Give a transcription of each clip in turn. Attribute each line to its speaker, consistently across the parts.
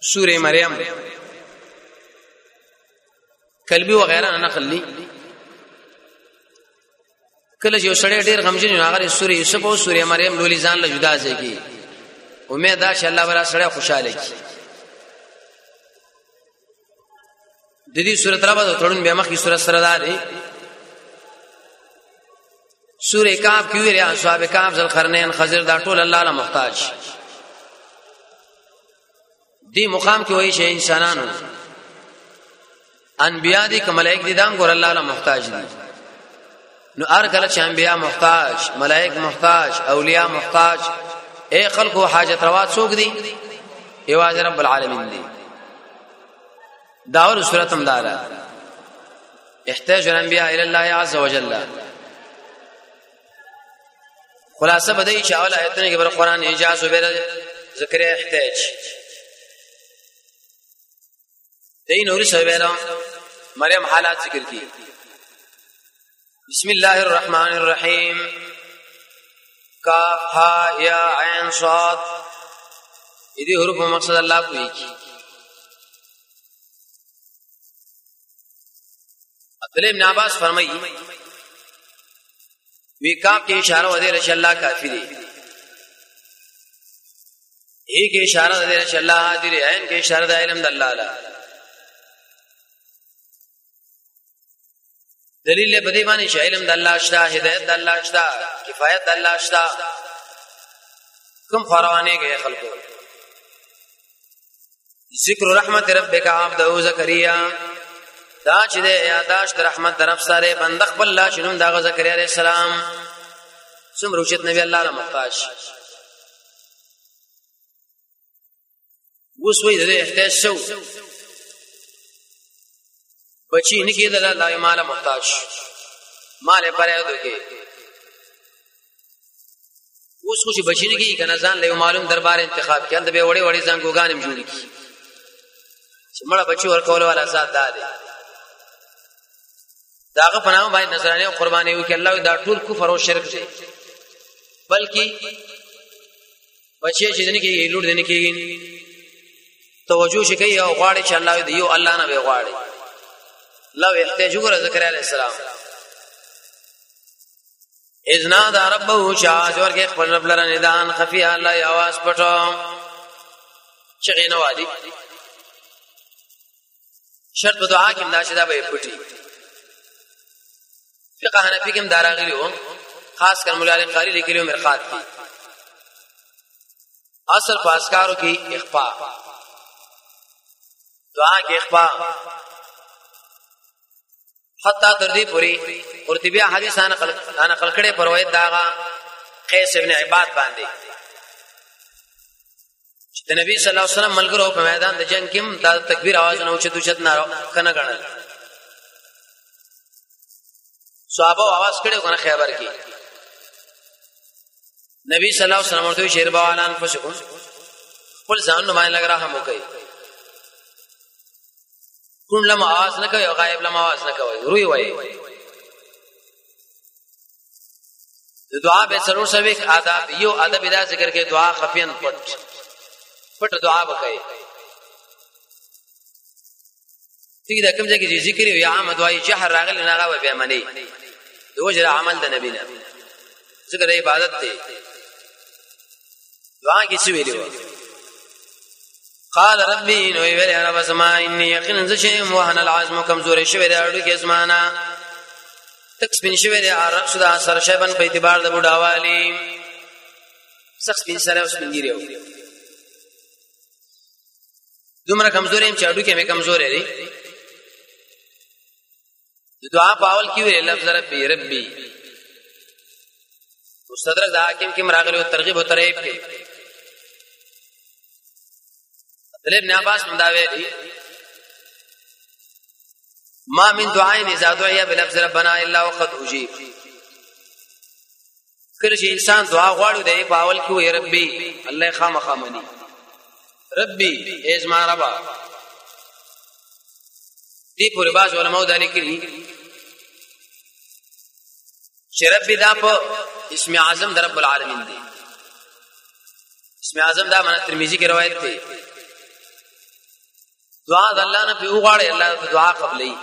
Speaker 1: سوره مریم کلبی وغیرہ نقل لی کله یو سړی ډیر غمجن نه هغه سوره یوسف او سوره مریم لولي ځان له جدا ځي امید ده چې الله ولا سړی خوشاله کی د دې سورۃ رب تړون به مخکې سورۃ سره ده سوره کهف کې ویل اصحاب کهف ذل قرنین خضر دا ټول الله له محتاج دی مقام کې وایي چې انسانانو انبیاء دي که ملائک دي دام ګور الله له محتاج دي نو ار کله چې انبیاء محتاج ملائک محتاج اولیاء محتاج اے خلقو حاجت روا څوک دي یواز رب العالمین دي داور سورۃ مدارا احتاج الانبیاء الى الله عز وجل خلاصه بدای چې اول آیتونه کې بر قران اجازه به ذکر احتاج دین اور سویرا مریم حالات ذکر کی بسم الله الرحمن الرحیم کاف ها یا عین صاد دې حروف مقصد الله کوي عبد الله ابن عباس فرمایي وی کاف کې اشاره ودی رسول الله کافی دی ایک اشاره ودی رسول الله حاضر عین کې اشاره د علم د الله لا دلیل په دې باندې چې علم د الله شته هدایت د الله شته کفایت د الله شته کوم فروانه کې خلقو ذکر رحمت ربک عبد زکریا دا چې د یاداشت رحمت طرف سره بند خپل الله شنو دا زکریا علیہ السلام څومره اوچت نبی الله له محتاج وسوي د احتیاج شو بچی نه کېدل الله مال محتاج مال پرېدو کې اوس خو چې بچی نه کېږي کنه ځان له معلوم دربار انتخاب کړي اند به وړي وړي څنګهګانم جوړي چې مړه بچی ورکول والا ذات ده داغه پناه باندې نظرانه او قرباني وکي الله دا ټول کفر او شرک دی بلکې بچی چې نه کېږي لور نه کېږي توجه شي کوي او غواړي چې الله دې یو الله نه به غواړي لو احتاج ور ذکر علیہ السلام اذنا دا ربو شاج ورکه خپل رب لره ندان خفی الله आवाज پټو چغینه وادي شرط دعا کې ناشدا به پټي فقہ حنفی کې داراغلی و خاص کر مولا علی قاری لیکلو مرخات کی اصل پاسکارو کی اخفاء دعا کې اخفاء حتی تر دې پوری قرطبی حدیث انا نقل کړي پر روایت داغه قیس ابن عباد باندې چې نبی صلی الله علیه وسلم ملګرو په میدان د جنگ کې د تکبیر आवाज نه اوچت نه کنه غړل صحابه आवाज کړي کنه خیبر کې نبی صلی الله علیه وسلم ورته شیر باوالان فسکون خپل ځان نو باندې لګ راه مو کوي کون لم आवाज نه کوي او غایب لم आवाज نه کوي روي وای دعا به ضرور سوي آداب یو ادب ادا ذکر کې دعا خفین پټ دعا وکړي ٹھیک ده کوم ځای کې ذکر وي عام دعای جهر راغلی نه غو به منی دوجره عمل د نبی نه ذکر عبادت ته دعا کې څه ویلو قال ربي نو ویل انا بسما اني يقين ذشم وهن العظم کمزور شوی دی اړو کې اسمانه تکسبین شوی دی عرب شدا سر شیبن په اعتبار د بډاوالی سخت بین سره اوس منګیریو دومره کمزورې چې اړو کې مې کمزورې دی دعا پاول کې ویل لفظ ربي ربي مستدرک د حاکم کې مراغلی او ترغیب او ترهیب کې ابن عباس منداوی ما من دعاء اذا دعي بلفظ ربنا الا وقد اجيب کله چې انسان دعا غواړي دی په اول کې وي ربي الله خامخامني ربي ازما ربا دی پورې باز علماء دالي کړي چې ربي دا په اسم اعظم در رب العالمین دی اسم اعظم دا معنی ترمذی کی روایت دی دعا د الله نه په وغواړي الله دعا قبلې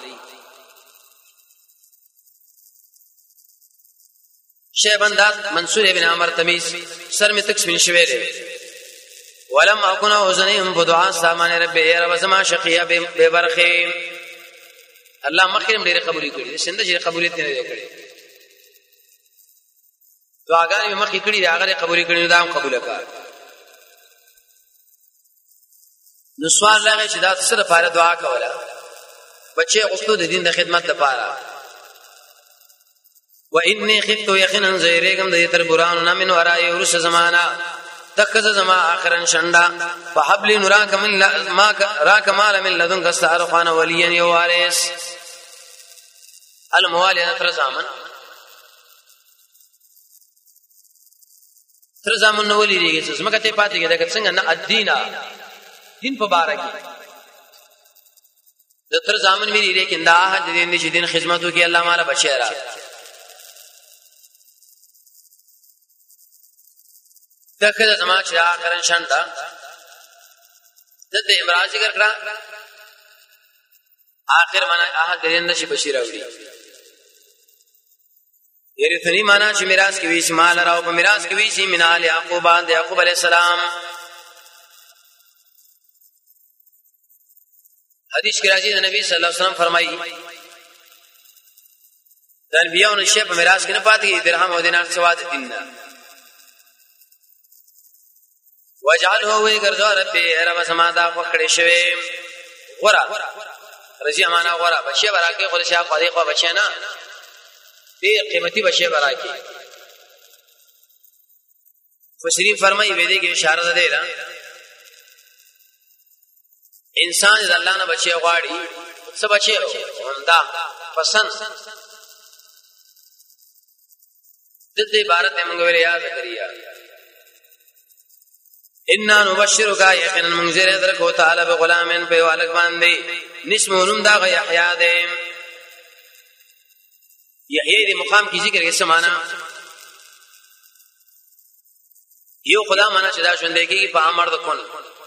Speaker 1: شیبندات منصور ابن عمر تمیز سر میں تکسبین شوی دی ولم اكن اوزنهم بدعاء سامان رب يا رب زما شقيا ببرخه الله مخرم ډیره قبول کړي سند چې قبولیت نه کړي دعاګانې مخې کړي هغه قبول کړي دا هم قبول کړه نو سوال راغی چې دا سره لپاره دعا کوله بچي غوښتو د دین د خدمت لپاره واني خفت يقينا زيركم د تر قران من ورای ورس زمانہ تکز زما اخرن شندا فحبل نراك من ما راك مال من لدنك استعرفان وليا يوارث الموالي تر زامن نو ولي دي چې مکه ته پاتې کېده څنګه نه ادینا دین په بارا کې د تر زامن مې لري کې دا حد دین دي چې دین خدمتو کې الله مالا بشیرا دغه زما چې اخرن شاندا د دې امراض ذکر کړه اخر معنا احد دین نشي بشیر اوړي یری ثنی معنا چې میراث کې وی شمال راو په میراث کې وی شي منال یعقوب د یعقوب علی السلام حدیث کې راځي د نبی صلی الله علیه وسلم فرمایي د انبیانو نشه په میراث کې نه پاتې درهم او دینار سواد دینه وجعله ويغرزو ربي رب سمادا وکړې شوی غورا رضی امانه غورا بچي براکه خو شاه قاضي خو بچي نه دې قیمتي بچي براکه فسرین فرمایي وې دې کې اشاره ده دا انسان د الله نه بچي غواړي څه بچي همدا پسند د دې عبارت موږ ویل یاد کړیا ان نبشرک یقینا منذر درکو تعالی بغلامن په والک باندې نسمونم دا یحیی دې یحیی دې مقام کی ذکر کې سمانا یو خدا معنا چې دا ژوند کې په امر د کون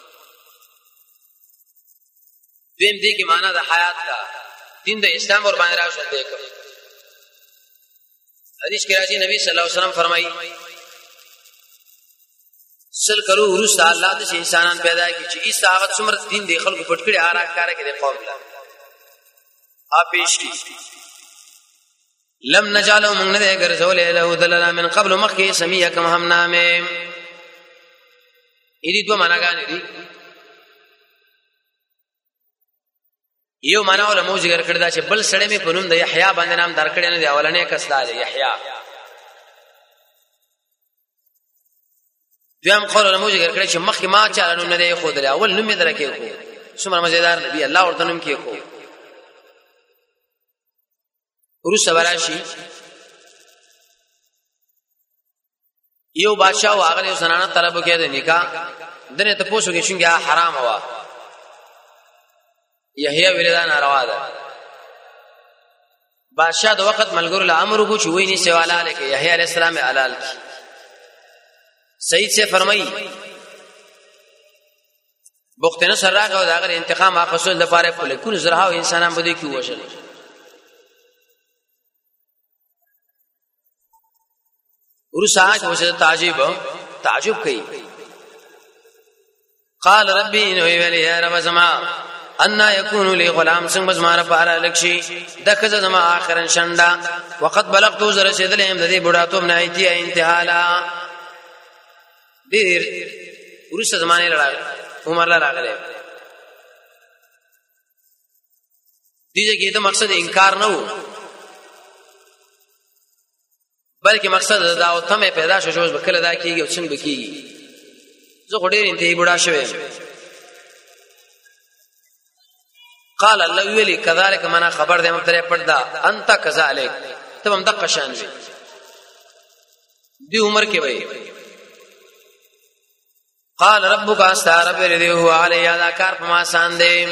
Speaker 1: دیم دې کې معنا د حیات دا دین د اسلام ور باندې راځي دې حدیث کې راځي نبی صلی الله علیه وسلم فرمایي سل کرو ورس الله د انسانان پیدا کی چې ایسا هغه څومره دین دی خلکو پټ کړي آرا کار کې د قوم لا اپیش کی لم نجالو من نه ګرځول له دلنا من قبل مخکي سمیه کم هم نامه اې دې دوه معناګانې دي یو معنا ول مو ذکر کړی دا چې بل سړی می پنوم د یحیی باندې نام درکړی نه دی اولنې کس دا یحیی دویم قول له مو ذکر کړی چې مخکې ما چالو نه دی خو درې اول نوم یې درکې کو څومره مزیدار نبی الله ورته نوم کې کو ورس براشي یو بادشاہ واغله زنانه طلب کې د نکاح دنه ته پوسو کې څنګه حرام وا یحیی ولدا ناروا ده بادشاہ د وخت ملګرو له امر کو چې ویني سواله لکه یحیی علی السلام حلال کی سید سے فرمائی بوخت نه سره راغو دا غیر انتقام اخصل د پاره په لکون زرها او انسانان بده کی وشل ورساج وجه تعجب کئ قال ربي انه ولي يا رب زما ان يكون لي غلام څنګه زما لپاره لکشي دغه زما اخرن شندا وقد بلغت زر سیدلهم د دې بډاتوم نه ایتي انتهالا ډیر ورسره زمانه لړل عمر لا راغله دیږي کې ته مقصد انکار نه وو بلکې مقصد دا او ته پیدا شوه چې کله دا کیږي او څنګه کیږي زه غوډیر انتهي بډا شوم قال الله ویلی کذالک منا خبر دې متره پړدا انت کذالک تم هم د قشان دی عمر کې وای قال ربك استعرب رضيه علي ذکر فما سان دې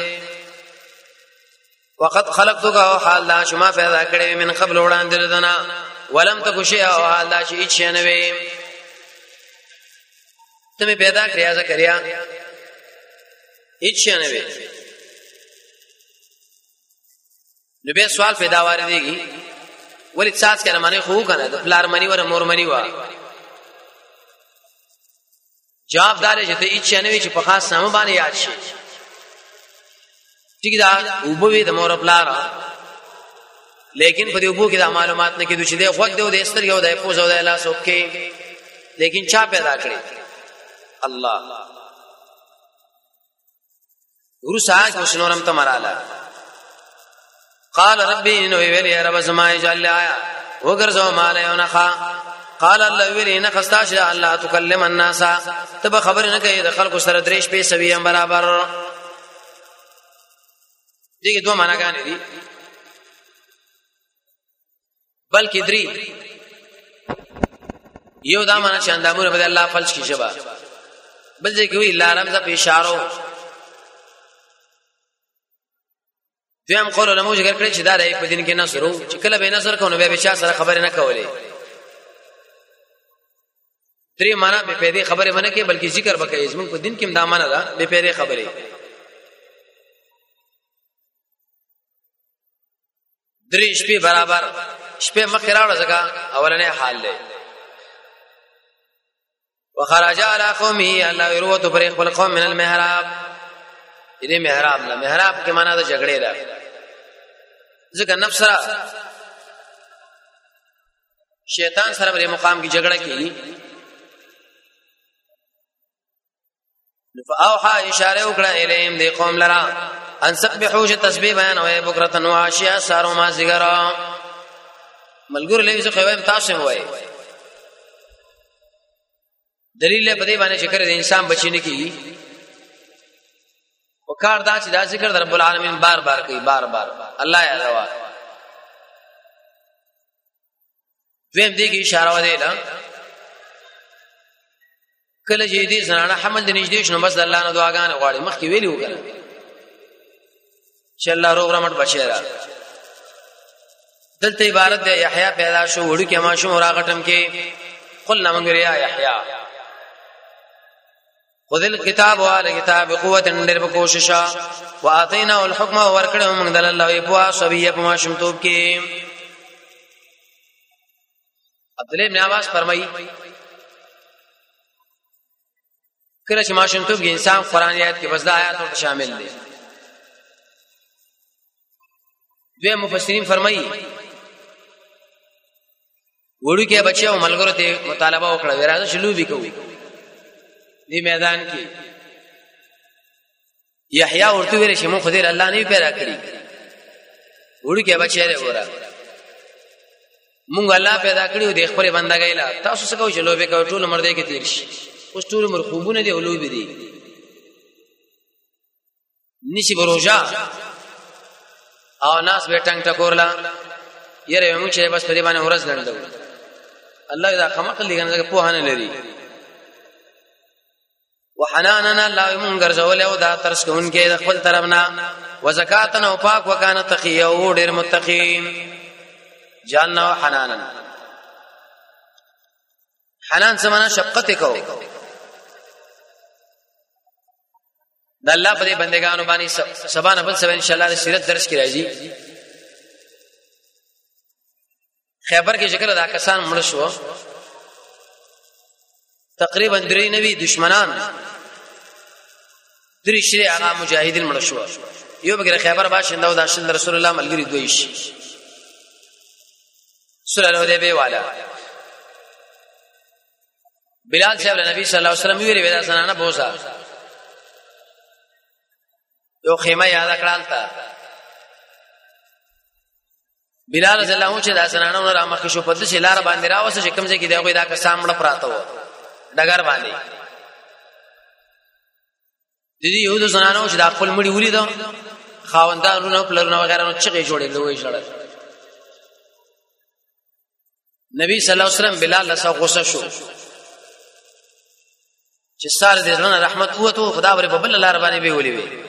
Speaker 1: وقد خلقتك حال لا شما پیدا کړې من قبل وړاندې دنا ولم تك شيئا حال لا شي هیڅ نه وي ته پیدا کړیا زکریا هیڅ نه وي نو به سوال پیدا واردېږي ولې ساس کنه معنی خو کنه د پلار منی ور مور منی وا جواب دار چې ته هیڅ نه وی چې په خاص نامه باندې یاد شي ټیک دا وبوي د مور پلار لیکن په دې وبو کې د معلومات نه کېدو چې د خو د استر یو د پوزو د لاس وکي لیکن چا پیدا کړی الله ورسا کو شنورم تمرالا قال ربي انه ویلی رب زما اجل آیا وګرځو مال یو نخا قال الله ویلی نه خستاش الله تکلم الناس تب خبر نه کوي د خلکو سره درېش په سوي برابر دغه دوه معناګانې دي بلکې درې یو دا معنا چې اندامونه بده الله فلش کی شبا بل ځکه وی لا رمز په اشارو دیم قول علماء ذکر کړی چې دا د په دین کې نصرو چې کله به نصر کوو به بچا سره خبرې نه کولې درې معنا به پیدا خبرې باندې کې بلکې ذکر وکړي زموږ په دین کې دا معنا ده به پیدا خبرې درې شپې برابر شپې مخې راوړه ځکه اولنې حال دی وخرج على قومه الله يروت پر خپل قوم من المحراب دې محراب نه محراب کې معنا د جګړې ده ځکه نفس سره شیطان سره په مقام کې جګړه کوي فاوحى اشاره وکړه الیم دې قوم لرا ان سبحوا تسبیح بیان او بکرتن واشیا سارو ما زګرا ملګر لوي زه خویم تاسو وای دلیل په دې باندې شکر د انسان بچی نه کی وکړه دا چې دا ذکر د رب العالمین بار بار کوي بار بار الله یا روا ویم دې کی اشاره و دی لا کله چې دې زنانه حمل د نږدې شنو بس الله نه دعاګانې غواړي مخکې ویلی وکړه چې الله روغ رحمت بشیرا دلته عبارت دی یحیی پیدا شو وړو کې ما شو راغټم کې قلنا من یا یحیی خذ الكتاب والكتاب قوه اندر بکوششا واعطینا الحكم ورکړو موږ دل الله په صبیه په ما شمتوب کې عبد الله بن عباس فرمایي کله چې ما شمتوب کې انسان قران آیات کې بس د آیات ورته شامل دي دوی مفسرین فرمایي وړو کې بچو ملګرو ته مطالبه وکړه ورازه شلو وکړو دی میدان کې یحیی ورته ویل چې مون خدای الله نه پیدا کړی وړو کې بچی له ورا مونږ الله پیدا کړیو د خپل بندګۍ لا تاسو څه کوئ چې لوبه کوي ټول مرده کې تیر شي اوس ټول مرخوبونه دی ولوبه دي نشي بروجا او ناس به ټنګ ټکورلا یره موږ چې بس په دې باندې ورځ لندو الله دا کمقل لګنه په هانه لري وحناننا الله من غرزول او دا ترس کون کې د خپل طرفنا وزکاتنا او پاک وکانه تقی او ډیر متقین جاننا حنانا حنان سمانا شفقت کو د الله په بندگانو باندې سبحان بل سبحان ان شاء الله د سیرت درس کې راځي خیبر کې شکل دا کسان مړ شو تقریبا درې نوی دشمنان درې شری هغه مجاهدین مړ شو یو بګره خیبر باشنده او د رسول الله ملګری دوی شي صلی الله علیه و آله بلال صاحب نبی صلی الله علیه وسلم ویری ودا سنانه بوسا یو خیمه یاد کړل تا بلال رضی الله عنه چې دا سنانه را مخ شو په دې لار باندې راوسه چې کوم ځای کې دا کا سامړه پراته و ډګر باندې د دې یو د سنانه چې د خپل مړي ولید خاوندانو پلرونو وغیرہ نو چې جوړې دوی شړل نبی صلی الله علیه وسلم بلال له غوسه شو چې ساره دې زړه رحمت وته خدا ور په بل لار باندې به ولي وي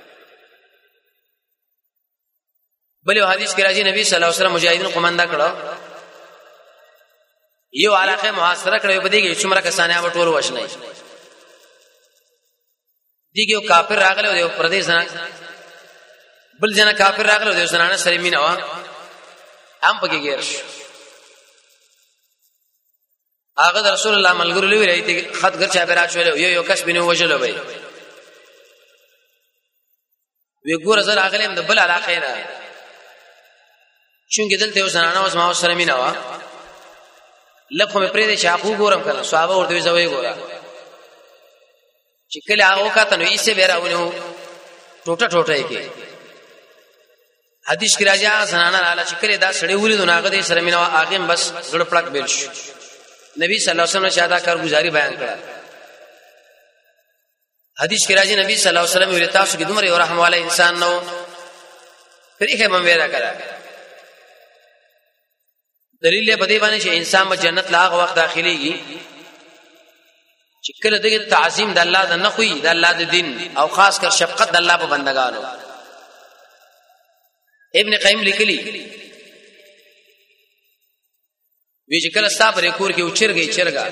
Speaker 1: بل یو حدیث کې راځي نبی صلی الله علیه وسلم مجاهدین قومنده کړه یو علاقه محاصره کړو په دې کې څومره کسانه و ټول وښنه دیګو کافر راغله یو پردیس نه بل جنا کافر راغله د زنانه سره مینه وا هم پکې غیر شو هغه د رسول الله ملګرو لوي راځي خط ګر چا برا شو یو کس بینه وجلو وي وی ګور زر اغلم د بل علاقه نه چونګې دلته وسنانه اوس ما سره مینه وا لکه مې پرې دې چاقو ګورم کنه صحابه ورته زوي ګورا چې کله هغه کاته نو یې سه بیراونه ټوټه ټوټه کې حدیث کې راځي سنانه رااله چې کله دا سړی ولې دغه دې سره مینه وا هغه بس ګړ پړک بیل شو نبی صلی الله علیه وسلم شاده کارګزاري بیان کړه حدیث کې راځي نبی صلی الله علیه وسلم ویل تاسو کې دومره رحم والا انسان نو پرې هم ویرا کړه دلیل په دې باندې چې انسان په جنت لا هغه وخت داخليږي چې کله دغه تعظیم د الله د نخوي د الله د دین او خاص کر شفقت د الله په بندگانو ابن قیم لیکلی وی چې کله صبر کور کې اوچرګي چرګا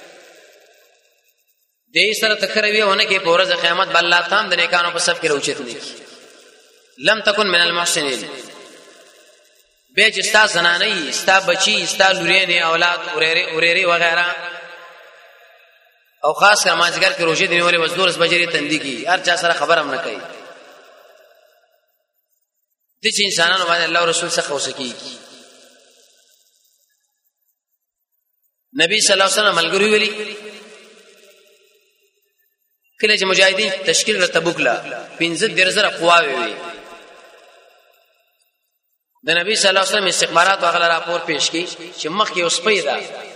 Speaker 1: دې سره تکروي ونه کې پورز قیامت بل الله تام د نیکانو په سب کې اوچت نه لم تکن من المحسنین به چې ستا زنانې ستا بچي ستا لورينې اولاد اوريري وغيرها او خاص کر ماځګر کې روزه دی ولې وزدورس بجری تندې کی هر چا سره خبر هم نه کوي د چې انسانانو باندې الله رسول څخه وسکی نبی صلی الله علیه وسلم ملګری ویلي کله چې مجاهدین تشکیل کړ تبوک لا 15 قواوي وي د نبی صلی الله علیه وسلم استخبارات واغله راپور پیش کړي چې مخ کې اوس پیدا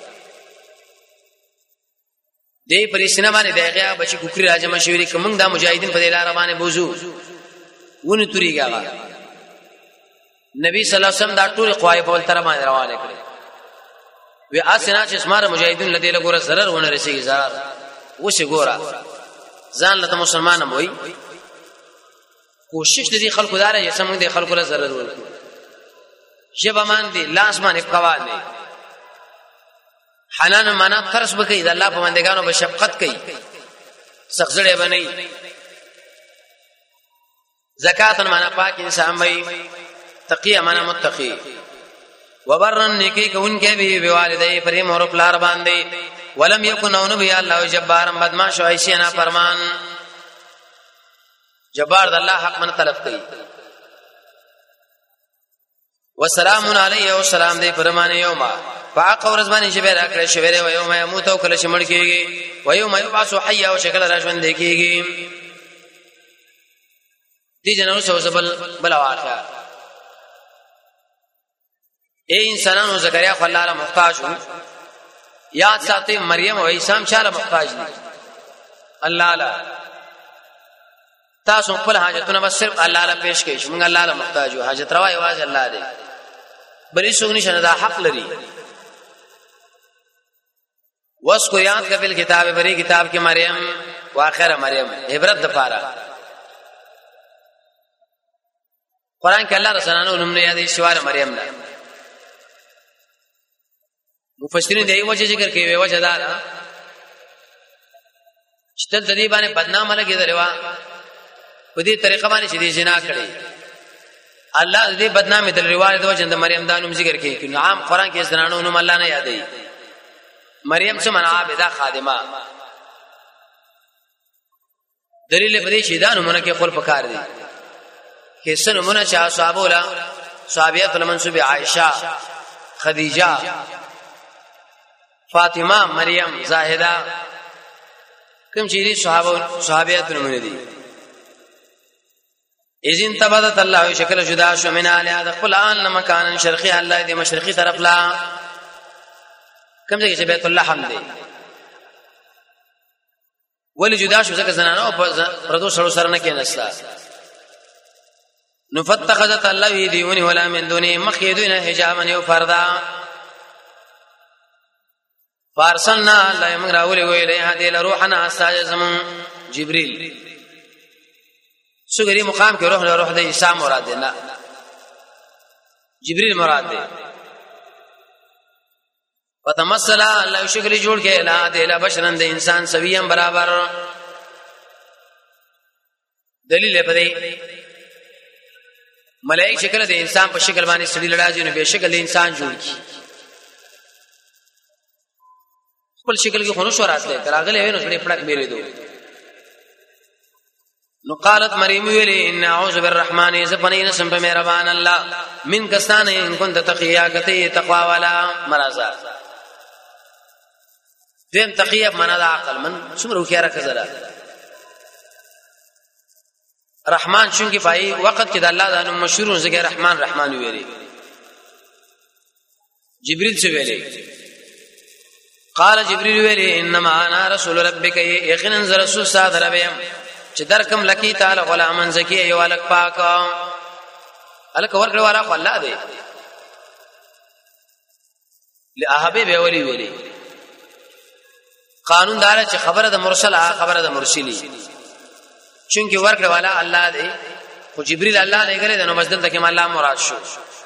Speaker 1: دې پرېښنه باندې دغه بچی کوکری راځم شویری کوم د مجاهدین په لار باندې بوزو ونه توريګا نبی صلی الله علیه وسلم دا ټول قوای په تر باندې روانه کړي وی اسنه چې اسمار مجاهدین لدی له ګوره zarar ونه رسیږي zarar وشه ګوره ځان له مسلمانم وای کوشش دې خلکو دار چې سم دې خلکو له zarar ورکړي جب امان دي لاس باندې قوا دي حنان معنا ترس بکې د الله په بندگانو په شفقت کوي سخزړې بنئ زکات معنا پاک انسان وي تقی معنا متقی وبرن نیکی کوونکې به والدې پرې مور پلار باندې ولم یکن نبی الله جبارن بدمعش او عیشنا فرمان جبار د الله حق من طلب کوي وسلام علیه او سلام دې فرمانه یوما فاق ورځ باندې چې به راکړې شویره و یوم یموت او کله چې مړ کېږي و یوم یبعث حیا او شکل راژوند کېږي دې جنو سو زبل بل واقع اے انسانانو زکریا خو الله له محتاج وو یاد ساتي مریم او عیسی هم چاله محتاج دي الله لا تاسو خپل حاجتونه بس صرف الله له پیش کړئ موږ الله له محتاج یو حاجت روا یواز الله دی بلې څوک نشنه دا حق لري وس کو یاد کبل کتاب بری کتاب کې مریم واخره مریم عبرت د پاره قران کې الله رسولانو نوم نه یادې شوار مریم نه مفسرین دې وجه ذکر کوي وجه دا چې تل دې باندې بدنامه لګي دروا په دې طریقه باندې چې دې زنا کړي الله دې بدنامي د روایت د وجه د مریم دانو ذکر کوي نو عام قران کې زنانو نوم الله نه یادې مریم څه معنا عابده خادمه دلیل په دې چې دا نومونه کې خپل پکار دي کې سنمونه چا صحابولا صحابيات المنسوب عائشه خدیجه فاطمه مریم زاهده کوم چې صحابيات نومونه دي اذن تبدت الله شکل جدا شو من علی هذا قرآن مکان شرقی الله دې مشرقي طرف لا کوم ځای چې بیت الله حمد ولې جدا شو ځکه زنانو پردو سره نه کې نسلا نفتخذت الله دیونی ولا من دونه مخیدون حجابا یو فردا فارسلنا الله یمغرا ولې ویلې هدي روحنا استاجزم جبريل سګری مقام کې روح د عیسی مراد دی نه جبريل مراد دی فتمثل الله شکل جوړ کې اله د بشرن د انسان سویم برابر دلیل په دې ملائک شکل د انسان په شکل باندې سړي لړاځي نو به شکل د انسان جوړ کی خپل شکل کې خونو شو راتله کراغله وینو سړي پړک میرې دو نو قالت مریم ویلی ان اعوذ بالرحمن زفنین سم په مهربان الله من کستانه ان كنت تقیا کته تقوا والا مرزا دیم تقیه معنا د عقل من څومره خيار کزرا رحمان چونکی پای وخت کې د الله د نوم مشهور ذکر رحمان ویلی جبريل څه ویلی قال جبريل ویلی انما انا رسول ربک یقینا رسول صادر بهم چې درکم لکی تعالی غلامن زکی یو الک پاک الک ورکړه والا خو الله دی لاحبه به ویلی قانون دار چې خبره د مرسل خبره د مرسلی چونکی ورکړه والا الله دی خو جبريل الله نه غره د نو مسجد ته کې الله مراد شو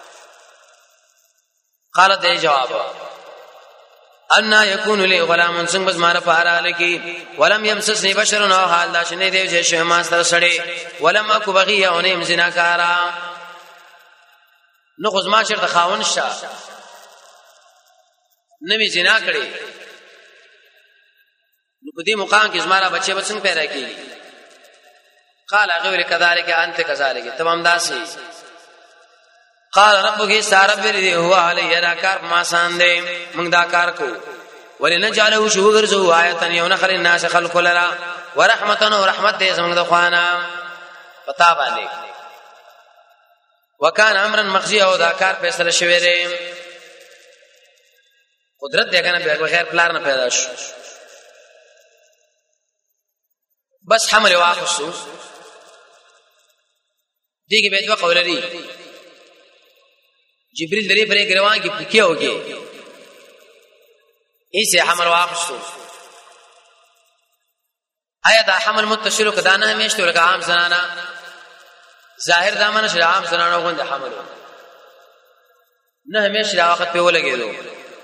Speaker 1: قالت دی جواب ان يكون لي غلام څنګه بس مار فارا لکی ولم يمسسني بشر نو حال دا شنه دی چې ما سره سړی ولم اكو بغي او نه زناکارا نو خو ما شرط خاون شه نمی زنا کړي نو په دې مقام کې زماره بچي بچنګ پیدا کیږي قال غیر كذلك انت كذلك تمام داسي قال ربك سارب دې هو علی را کار ما سان دې موږ دا کار کو ولنجعله شوغرزو آیتن یو نخل الناس خلق لرا ورحمتن ورحمت دې زموږ د خوانا پتا باندې وکان امرا مخزی او دا کار فیصله شوی دی قدرت دې کنه به غیر پلان نه پیدا شو بس حمل واخصو دیګه به دوه قول لري جبريل درې پرې ګروان کې پکې وږي ایسه حمل واخصو آیا دا حمل متصل کدا نه همیشته ورګه عام زنانا ظاهر دامن شر عام زنانا غوند حمل نه همیشه دا وخت په ولګېدو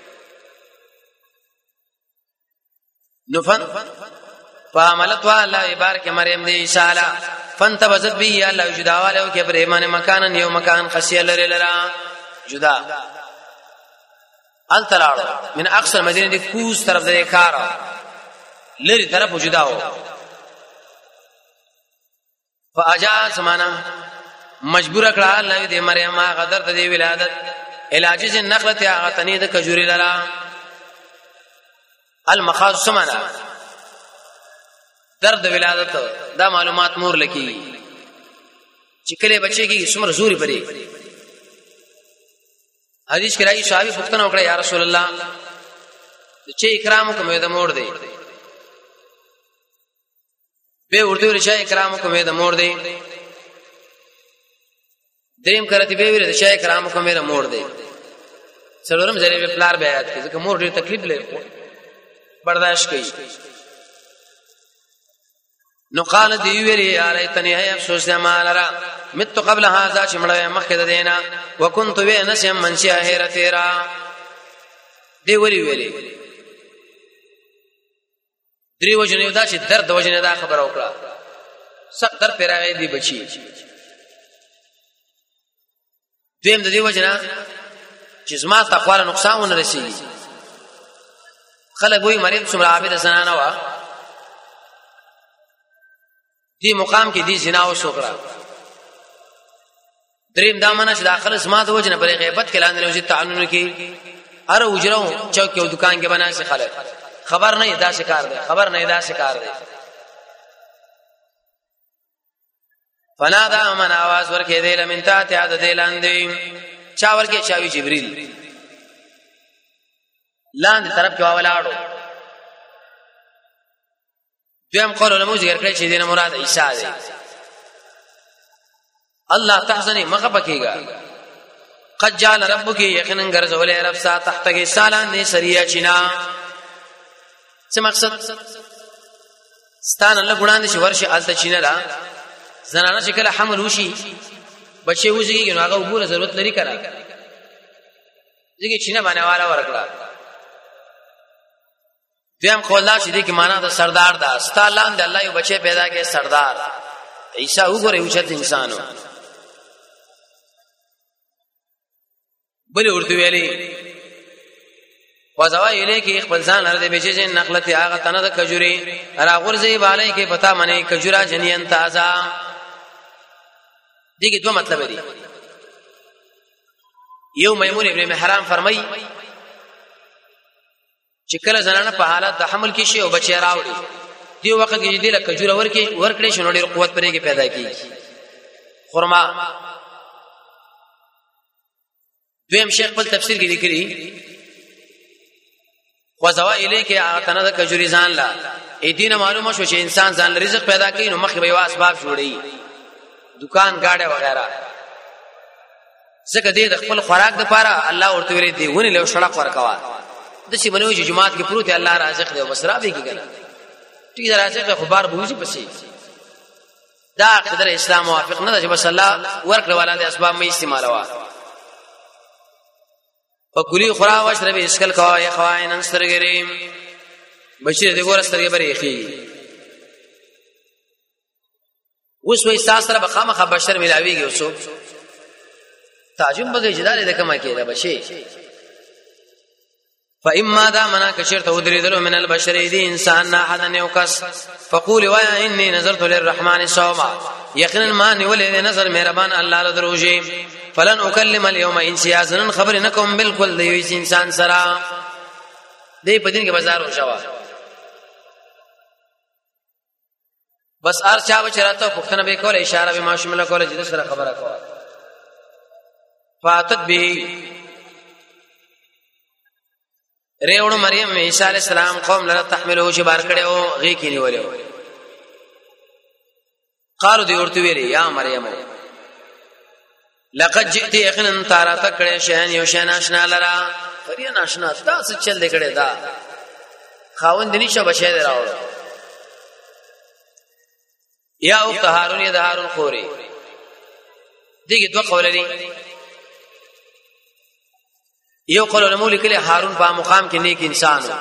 Speaker 1: نفن فعملت الله بارك مريم دي انشاء فانتبذت به الله جداواله کې برهمانه مکانن یو مکان خشیه لرا جدا التلاړو من اکثر مدینه دی کوز طرف د کار لری طرف جداو فاجا سمانا مجبور کړه الله دې مریم غدر د دې ولادت علاج النخله هغه تنید کجوري لرا المخاض سمانا درد ولادت دا معلومات مور لکی چې کله بچي کې څومره زوري پرې حدیث کې راځي صحابي پوښتنه وکړه یا رسول الله چې اکرام کومه د مور دی به ورته ورشا اکرام کومه د مور دی دریم کرتی به ویل چې اکرام کومه د مور دی څلورم ځلې په پلار بیات کې ځکه مور ډېر تکلیف لري برداشت کوي نو قال دی ویلی علیتنی هی افسوس ما لرا مت قبل هذا شمړې مخکې د دینا وکنت بنسم منشی هیرتیرا دی ویلی دری وجنه دا چې درد وجنه دا خبر وکړه سخت در پیراغې دی بچی دیم د دی وجنه چې زما تقوا نقصان ونه رسیږي خلک وایي مریم څومره عابد زنانه وا دی مقام کې دی زنا او شکر دریم دامنه چې داخله سما د وجنه پر غیبت کې لاندې وجه تعلن کې هر وجرو چوک او دکان کې بنا سي خلک خبر نه دا شکار دی خبر نه دا شکار دی فنادا من आवाज ورکې دی لمن تا ته د لاندې چا ورکې چاوي جبريل لاندې طرف کې واولاړو دویم قول له ذکر کړی چې دینه مراد عیسی دی الله تحزنی مغه پکېګا قد جعل ربک یقینا غرزولې رب سا تحتګي سالان دي سریا چینا څه مقصد ستان الله ګوندې شي ورشه الته چینا را زنانه چې کله حمل وشي بچي وځي نو هغه وګوره ضرورت لري کړه ځکه چینا باندې والا ورکړه دیم قولا چې دې کې معنا د سردار دا ستالان د الله یو بچي پیدا کې سردار عیسی وګوره یو چت انسانو بل ورته ویلي وزوا الیکی خپل ځان لري به چې نقلت هغه تنه د کجوري را غورځي بالای کې پتا منی کجورا جنین تازه دغه دوه مطلب دي یو میمون ابن محرام فرمای چې کله زنانه په حالت د حمل کې شي او بچی راوړي دی وخت کې دی له کجوره ورکړي شنو ډېر قوت پرې کې پیدا کیږي خرما دویم شیخ په تفسیر کې لیکلي وزوا الیک اعتنا د کجوري ځان لا ای دین معلومه شو چې انسان ځان رزق پیدا کوي نو مخې به یو اسباب جوړي دکان گاډه وغیرہ زکه دې د خپل خوراک د پاره الله ورته ویلي دی ونی له شړق ورکوا د شي بنوي چې جماعت کې پروت الله رازق دی وسرا به کیږي ټیک رازق خبر بوزي پسې دا قدر اسلام موافق نه ده چې بس الله ورکړه ولادت اسباب مې استعمالوا فکلی خورا واشرب اسکل کوي خوائن سترګریم بشیر دې ګور سترګې بریخي اوس وې ساسره بخامه بشر ملاويږي اوسو تعجب بګی جدال د کما کېده بشي فإما دا منا کشرت ودریدلو من البشر دی انسان نه حدن یوکس فقول وایا انی نظرت للرحمن صوما یقینا ما نیولې نظر مهربان الله له دروږي فلن اکلم اليوم انسیازن خبر نکوم بالکل دی انسان سرا دی په دین کې بازار وشوا بس ار چا بچراته پښتنه به کول اشاره به ماشومه کول چې سره خبره کوي فاتت به ریوړو مریم عیسی علی السلام قوم لره تحملو چې بار کړو غي کې نیولیو قالو دی ورته ویری یا مریم لقد جئت یقینا تارا تکړه شین یو شین آشنا لرا فریا ناشنا تاسو چل دې کړه دا خاوند نشه بشه دراو یا او هارون یا هارون خوري دغه دوه قول لري یو قول مولک له هارون په مقام کې نیک انسان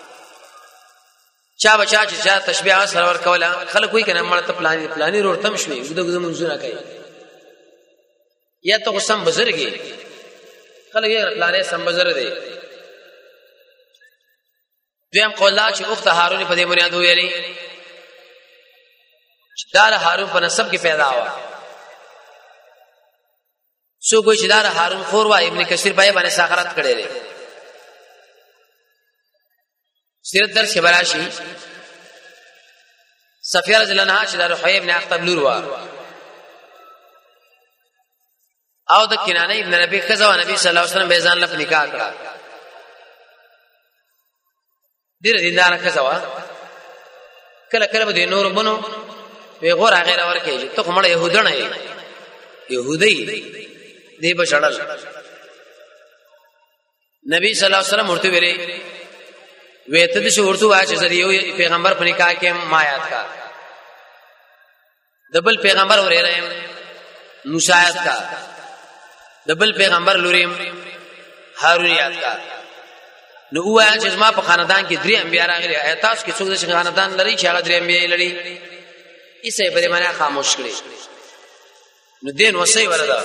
Speaker 1: چا بچا چې چا تشبیه سره ور کوله خلک وی کنه مړ ته پلاني ورتم شوي دغه منځونه کوي یا ته قسم بزرګي خلک یې پلانې سم بزرګ دي دویم قول لا چې اخت هارون په دې بنیاد ویلي دار هارون په نسب کې پیدا و سو کوئی چې دار هارون خور وا ابن کثیر پای باندې ساخرت کړي لري سیرت درس کې براشي صفیه رضی الله عنها چې دار حی ابن اخطب لور وا او د کنانه ابن نبی خزا نبی صلی الله علیه وسلم به ځان لپ نکاح کړه ډیر دیندار خزا وا کله کله به نور بنو وی غور غیر ورکه ته کومه يهودنه يهودي دی بشړل نبی صلی الله علیه وسلم ورته ویلي وېته د شو ورته واچ زریو پیغمبر په نکاح کې مایات کا دبل پیغمبر ورېره موسی آیات کا دبل پیغمبر لوریم هارونیات کا نو وایا چې ما په خاندان کې درې انبیا راغلي ایتاس کې څوک د خاندان لري چې هغه درې انبیا لري ایسه په دې معنی خاموش کړي نو دین وصي وردا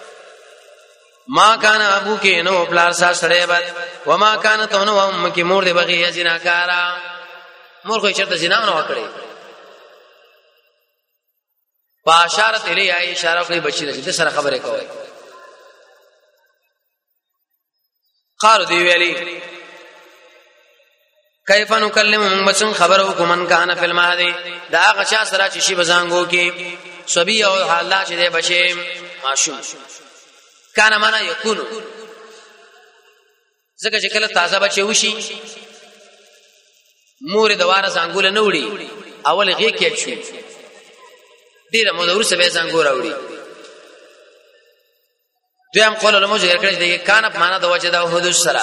Speaker 1: ما کان ابو کې نو پلار سا سړې بد و ما کان ته نو ام کې مور دې بغي جناکارا مور خو چرته جنا نه وکړي باشارت الی ای اشاره کوي بچی دې سره خبره کوي قالو دی ویلی کیف نکلم من بچن خبرو کومن کان فی المهدی دا هغه چا سره چې شی بزانګو کې سبی او حالات چې دې بچي معشوم کان معنا یکونو زکه چې کله تازه بچي وشي مور د واره زنګول نه وړي اول غي کې شي ډیره مودور سبه زنګور وړي دویم قول له موږ ذکر کړی دی کان په معنا د وجه دا حدود سره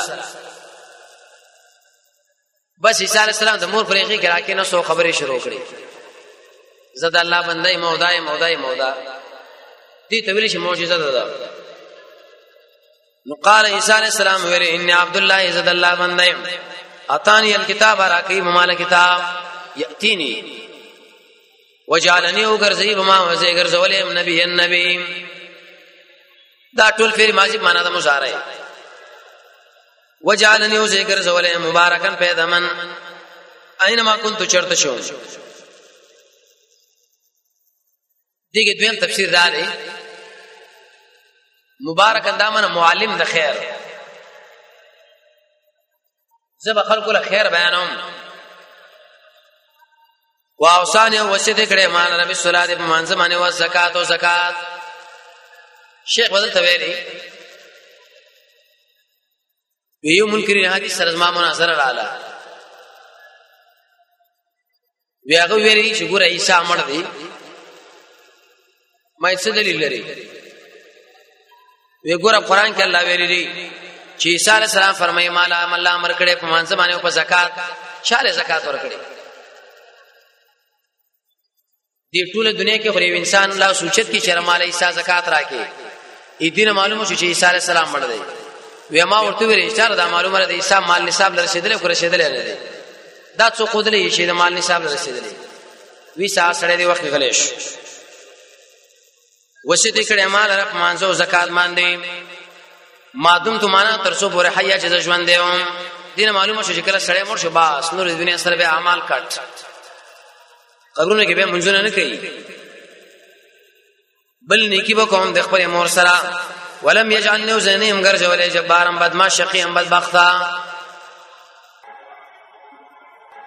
Speaker 1: بس عیسی علی السلام د مور پرې غي کرا کې نو سو خبرې شروع کړې زاد الله بندای مودا دې تویل شي معجزه ده نو قال عیسی علیہ السلام ویل ان عبد الله زاد الله بندای اتانی الكتاب راکی مال کتاب یاتینی وجعلنی وغرزی بما وزی غرزولم نبی النبی دا ټول فعل ماضی معنا د مضارع وجعلني وذكر زول مبارکا پیدمن اينما كنت چرته شو دیگه دویم تفسیر داري مبارک اندامن معلم د خیر زب خلق له خیر بیانوم واوصاني وصیت کړه مان رب الصلاه په منځمانه او زکات او زکات شیخ بدل تویری ویو منکرین حدیث سره ما مناظره رااله ویغه ویری چې ګور عیسی مړ دی ما څه دلیل لري وی ګور قرآن کې الله ویری دی چې عیسی علی السلام فرمایي مال الله امر کړي په منځمانه او په زکات شاله زکات ورکړي دی ټول دنیا کې غریب انسان الله سوچت کی چې مال عیسی زکات راکې ای دین معلومه شو چې عیسی علی السلام مړ دی وی ما ورته ویل اشاره دا معلومه ده عیسی مال نصاب لرسیدل کو رسیدل نه دی دا څو قدرې شي د مال نصاب لرسیدل وی سا سره دی وخت غلیش وصیت کړه مال رب مانځو زکات باندې مادم تو معنا ترسو پورې حیا چې ژوند دیوم دین معلومه شو چې کله سړی مړ شو باس نور دنیا سره به اعمال کټ قبرونه کې به منځونه نه کوي بل نیکی به کوم د خپل مور سره ولم يجعلني وزنيم غرج ولا جبارا بدما شقيا بدبختا